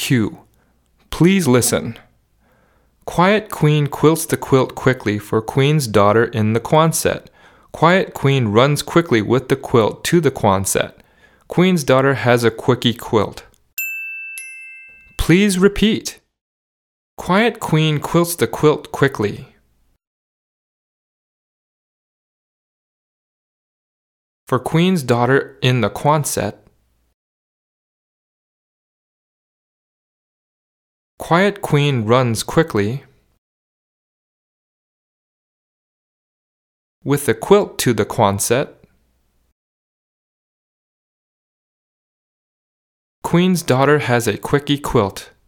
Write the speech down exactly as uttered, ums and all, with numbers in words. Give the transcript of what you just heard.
Cue. Please listen. Quiet Queen quilts the quilt quickly for Queen's daughter in the Quonset. Quiet Queen runs quickly with the quilt to the Quonset. Queen's daughter has a quickie quilt. Please repeat. Quiet Queen quilts the quilt quickly for Queen's daughter in the Quonset. Quiet Queen runs quickly with the quilt to the Quonset. Queen's daughter has a quickie quilt.